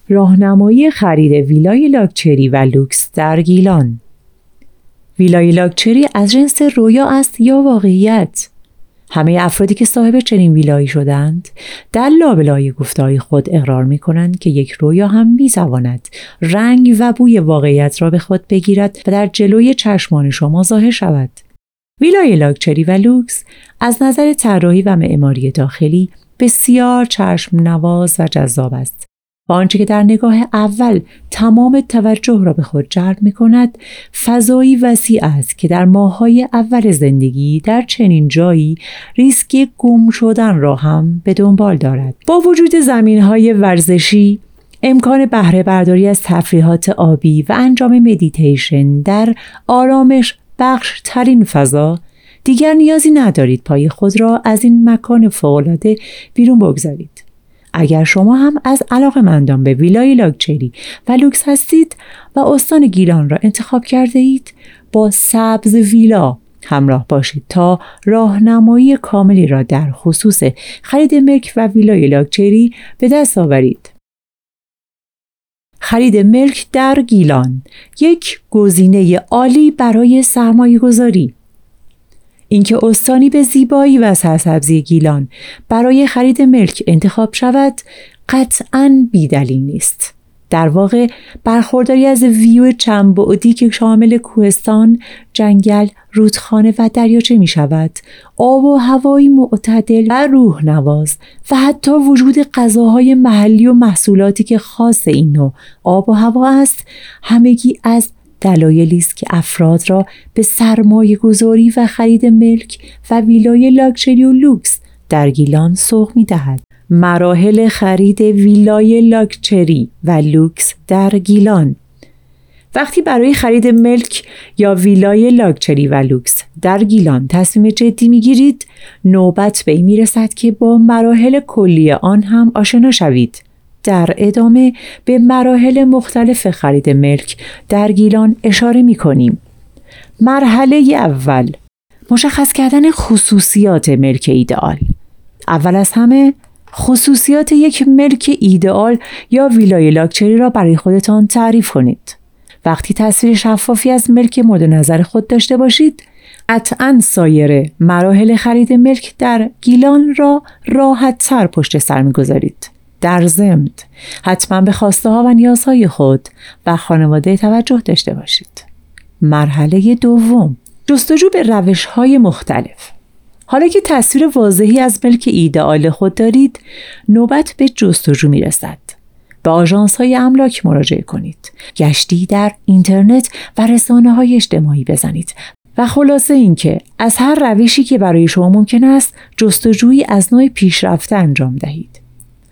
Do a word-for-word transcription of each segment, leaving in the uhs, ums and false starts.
راهنمایی خرید ویلای لاکچری و لوکس در گیلان. ویلای لاکچری از جنس رویا است یا واقعیت؟ همه افرادی که صاحب چنین ویلایی شدند در لابلای گفته‌های خود اقرار می‌کنند که یک رویا هم می‌تواند رنگ و بوی واقعیت را به خود بگیرد و در جلوی چشمان شما ظاهر شود. ویلای لاکچری و لوکس از نظر طراحی و معماری داخلی بسیار چشم نواز و جذاب است. با آنچه که در نگاه اول تمام توجه را به خود جلب می‌کند، فضایی وسیع است که در ماه‌های اول زندگی در چنین جایی ریسک گم شدن را هم به دنبال دارد. با وجود زمین‌های ورزشی، امکان بهره برداری از تفریحات آبی و انجام مدیتیشن در آرامش بخش ترین فضا، دیگر نیازی ندارید پای خود را از این مکان فوق‌العاده بیرون بگذارید. اگر شما هم از علاقه‌مندان به ویلای لاکچری و لوکس هستید و استان گیلان را انتخاب کرده اید، با سبز ویلا همراه باشید تا راهنمایی کاملی را در خصوص خرید ملک و ویلای لاکچری به دست آورید. خرید ملک در گیلان، یک گزینه عالی برای سرمایه گذاری. اینکه استانی به زیبایی و سرسبزی گیلان برای خرید ملک انتخاب شود قطعاً بی‌دلیل نیست. در واقع برخورداری از ویو چند بعدی که شامل کوهستان، جنگل، رودخانه و دریاچه می شود، آب و هوایی معتدل و روح نواز و حتی وجود غذاهای محلی و محصولاتی که خاص این نوع آب و هوا است، همگی از دلایلی است که افراد را به سرمایه گذاری و خرید ملک و ویلای لاکچری و لوکس در گیلان سوق می دهد. مراحل خرید ویلای لاکچری و لوکس در گیلان. وقتی برای خرید ملک یا ویلای لاکچری و لوکس در گیلان تصمیم جدی می گیرید، نوبت به این می رسد که با مراحل کلی آن هم آشنا شوید. در ادامه به مراحل مختلف خرید ملک در گیلان اشاره می کنیم. مرحله اول، مشخص کردن خصوصیات ملک ایدئال. اول از همه خصوصیات یک ملک ایدئال یا ویلای لاکچری را برای خودتان تعریف کنید. وقتی تصویر شفافی از ملک مورد نظر خود داشته باشید، قطعاً سایر مراحل خرید ملک در گیلان را راحت تر پشت سر می‌گذارید. در ضمن حتما به خواسته ها و نیازهای خود و خانواده توجه داشته باشید. مرحله دوم، جستجو به روش های مختلف. حالا که تصویر واضحی از ملک ایدئال خود دارید، نوبت به جستجو می رسد. به آژانس های املاک مراجعه کنید. گشتی در اینترنت و رسانه های اجتماعی بزنید. و خلاصه این که از هر روشی که برای شما ممکن است جستجویی از نوع پیشرفته انجام دهید.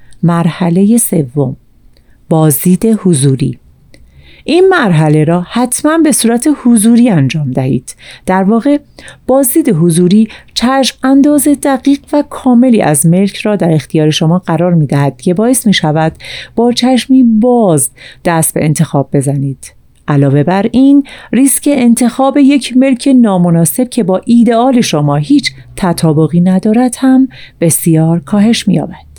مرحله سوم، بازدید حضوری. این مرحله را حتما به صورت حضوری انجام دهید. در واقع بازدید حضوری چشم انداز دقیق و کاملی از ملک را در اختیار شما قرار می دهد که باعث می شود با چشمی باز دست به انتخاب بزنید. علاوه بر این، ریسک انتخاب یک ملک نامناسب که با ایدئال شما هیچ تطابقی ندارد هم بسیار کاهش می یابد.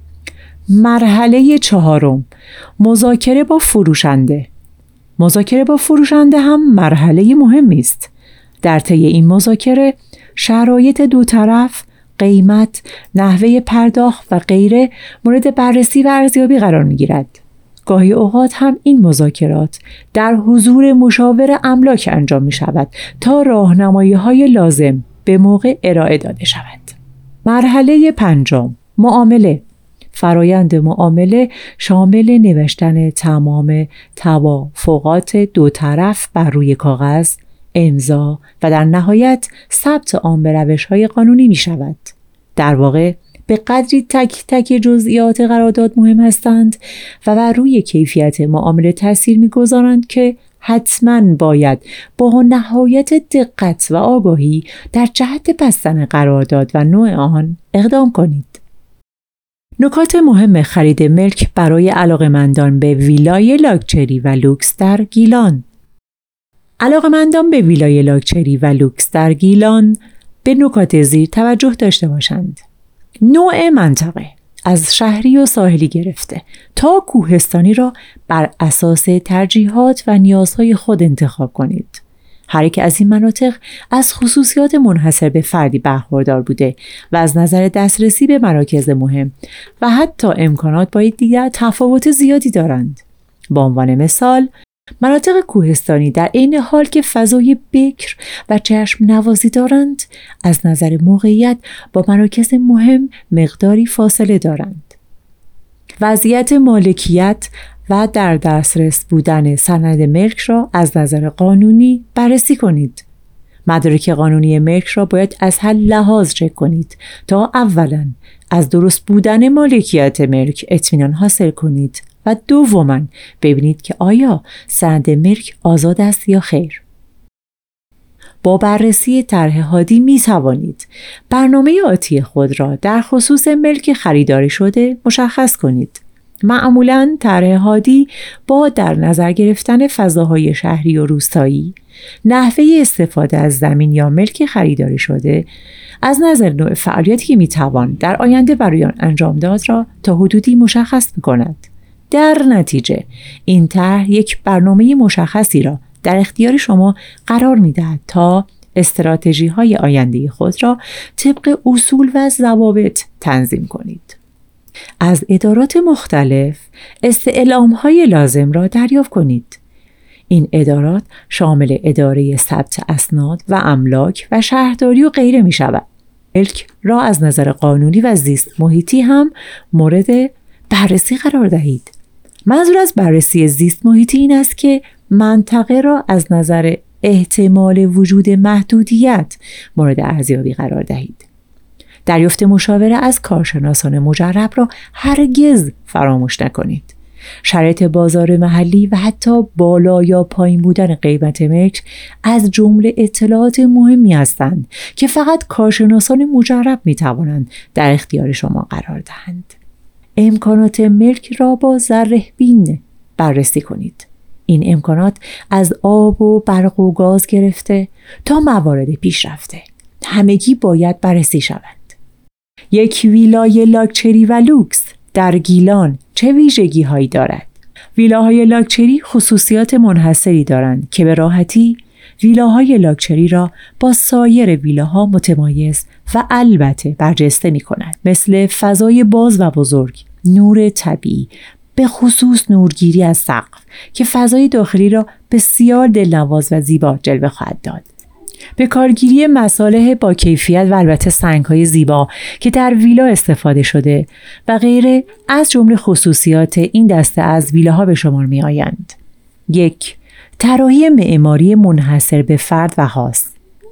مرحله چهارم، مذاکره با فروشنده. مذاکره با فروشنده هم مرحله مهمی است. در طی این مذاکره شرایط دو طرف، قیمت، نحوه پرداخت و غیره مورد بررسی و ارزیابی قرار می‌گیرد. گاهی اوقات هم این مذاکرات در حضور مشاور املاک انجام می‌شود تا راهنمایی‌های لازم به موقع ارائه داده شود. مرحله پنجم، معامله. فرایند معامله شامل نوشتن تمام توافقات دو طرف بر روی کاغذ، امضا و در نهایت ثبت آن به روش‌های قانونی می شود. در واقع به قدری تک تک جزئیات قرارداد مهم هستند و بر روی کیفیت معامله تاثیر می‌گذارند که حتماً باید با نهایت دقت و آگاهی در جهت بستن قرارداد و نوع آن اقدام کنید. نکات مهم خرید ملک برای علاقه‌مندان به ویلای لاکچری و لوکس در گیلان. علاقه‌مندان به ویلای لاکچری و لوکس در گیلان به نکات زیر توجه داشته باشند. نوع منطقه. از شهری و ساحلی گرفته تا کوهستانی را بر اساس ترجیحات و نیازهای خود انتخاب کنید. هر یک از این مناطق از خصوصیات منحصر به فردی برخوردار بوده و از نظر دسترسی به مراکز مهم و حتی امکانات با دیگر تفاوت زیادی دارند. به عنوان مثال، مناطق کوهستانی در عین حال که فضای بکر و چشم نوازی دارند، از نظر موقعیت با مراکز مهم مقداری فاصله دارند. وضعیت مالکیت و در دسترس بودن سند ملک را از نظر قانونی بررسی کنید. مدارک قانونی ملک را باید از هر لحاظ چک کنید تا اولاً از درست بودن مالکیت ملک اطمینان حاصل کنید و دوماً ببینید که آیا سند ملک آزاد است یا خیر. با بررسی طرح هادی می توانید برنامه آتی خود را در خصوص ملک خریداری شده مشخص کنید. معمولاً طرح هادی با در نظر گرفتن فضاهای شهری و روستایی، نحوه استفاده از زمین یا ملک خریداری شده، از نظر نوع فعالیتی که میتوان در آینده برای آن انجام داد را تا حدودی مشخص می‌کند. در نتیجه این طرح یک برنامه مشخصی را در اختیار شما قرار می‌دهد تا استراتژی‌های آینده خود را طبق اصول و ضوابط تنظیم کنید. از ادارات مختلف استعلام‌های لازم را دریافت کنید. این ادارات شامل اداره ثبت اسناد و املاک و شهرداری و غیره می شود. ملک را از نظر قانونی و زیست محیطی هم مورد بررسی قرار دهید. منظور از بررسی زیست محیطی این است که منطقه را از نظر احتمال وجود محدودیت مورد ارزیابی قرار دهید. دریافت مشاوره از کارشناسان مجرب را هرگز فراموش نکنید. شرایط بازار محلی و حتی بالا یا پایین بودن قیمت ملک از جمله اطلاعات مهمی هستند که فقط کارشناسان مجرب می توانند در اختیار شما قرار دهند. امکانات ملک را با ذره بین بررسی کنید. این امکانات از آب و برق و گاز گرفته تا موارد پیشرفته همگی باید بررسی شوند. یک ویلای لاکچری و لوکس در گیلان چه ویژگی هایی دارد؟ ویلاهای لاکچری خصوصیات منحصری دارند که به راحتی ویلاهای لاکچری را با سایر ویلاها متمایز و البته برجسته می کند. مثل فضای باز و بزرگ، نور طبیعی، به خصوص نورگیری از سقف که فضای داخلی را بسیار دلنواز و زیبا جلوه خواهد داد. به کارگیری مصالح با کیفیت و البته سنگ‌های زیبا که در ویلا استفاده شده و غیره از جمله خصوصیات این دسته از ویلاها به شمار می‌آیند. یک، طراحی معماری منحصر به فرد و خاص.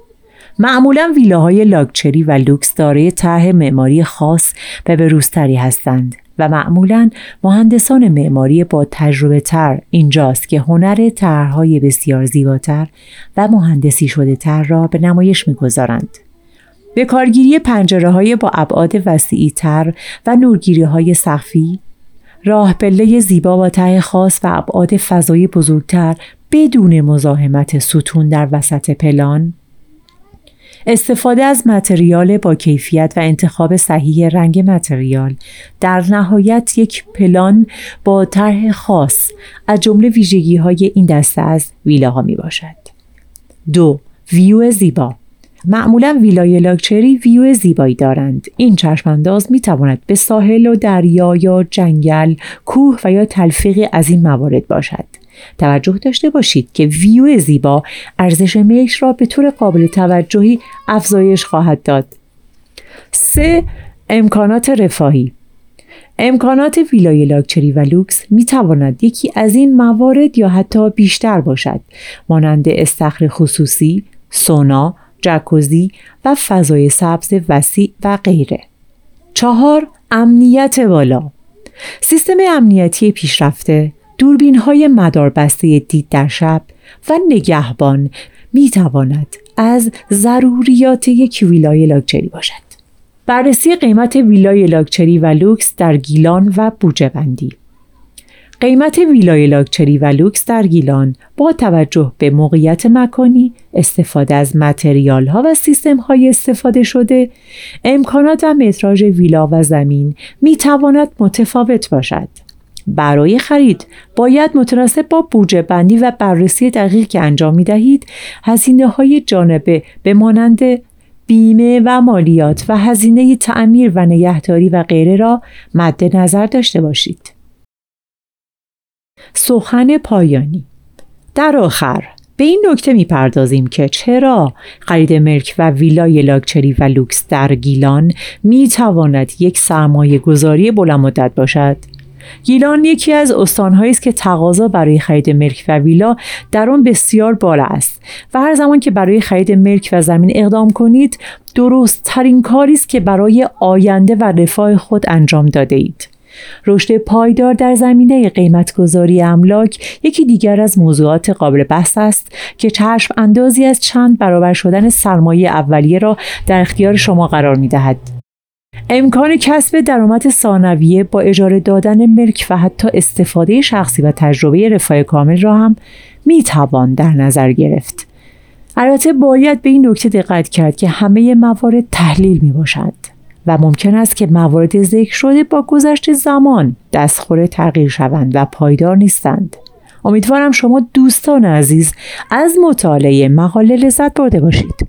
معمولاً ویلاهای لاکچری و لوکس دارای طرح معماری خاص و بروزتری هستند و معمولاً مهندسان معماری با تجربه تر اینجاست که هنر طرح‌های بسیار زیباتر و مهندسی شده تر را به نمایش می‌گذارند. به کارگیری پنجره‌های با ابعاد وسیعی تر و نورگیری‌های سقفی، راه پله زیبا با ته خاص و ابعاد فضایی بزرگتر بدون مزاحمت ستون در وسط پلان، استفاده از متریال با کیفیت و انتخاب صحیح رنگ متریال، در نهایت یک پلان با طرح خاص از جمله ویژگی‌های این دسته از ویلاها می باشد. دو، ویو زیبا. معمولاً ویلای لاکچری ویو زیبایی دارند. این چشمانداز می تواند به ساحل و دریا یا جنگل، کوه و یا تلفیقی از این موارد باشد. توجه داشته باشید که ویو زیبا ارزش ملک را به طور قابل توجهی افزایش خواهد داد. سه، امکانات رفاهی. امکانات ویلای لاکچری و لوکس می تواند یکی از این موارد یا حتی بیشتر باشد، مانند استخر خصوصی، سونا، جکوزی و فضای سبز وسیع و غیره. چهار، امنیت بالا. سیستم امنیتی پیشرفته، دوربین‌های مداربسته دید در شب و نگهبان می تواند از ضروریات یک ویلای لاکچری باشد. بررسی قیمت ویلای لاکچری و لوکس در گیلان و بوجه‌بندی. قیمت ویلای لاکچری و لوکس در گیلان با توجه به موقعیت مکانی، استفاده از متریال‌ها و سیستم‌های استفاده شده، امکانات و متراژ ویلا و زمین می‌تواند متفاوت باشد. برای خرید باید متناسب با بودجه بندی و بررسی دقیق که انجام می‌دهید، هزینه‌های جانبه به مانند بیمه و مالیات و هزینه تعمیر و نگهداری و غیره را مد نظر داشته باشید. سخن پایانی. در آخر به این نکته می‌پردازیم که چرا خرید ملک و ویلای لاکچری و لوکس در گیلان می‌تواند یک سرمایه گذاری بلند مدت باشد. گیلان یکی از استان‌هایی است که تقاضا برای خرید ملک و ویلا در آن بسیار بالا است و هر زمان که برای خرید ملک و زمین اقدام کنید، درست ترین کاری است که برای آینده و رفاه خود انجام داده اید. رشد پایدار در زمینه قیمت‌گذاری املاک یکی دیگر از موضوعات قابل بحث است که چشم اندازی از چند برابر شدن سرمایه اولیه را در اختیار شما قرار می‌دهد. امکان کسب درآمد ثانویه با اجاره دادن ملک و حتی استفاده شخصی و تجربه رفاه کامل را هم می‌توان در نظر گرفت. البته باید به این نکته دقت کرد که همه موارد تحلیل می‌باشد و ممکن است که موارد ذکر شده با گذشت زمان دستخوش تغییر شوند و پایدار نیستند. امیدوارم شما دوستان عزیز از مطالعه مقاله لذت برده باشید.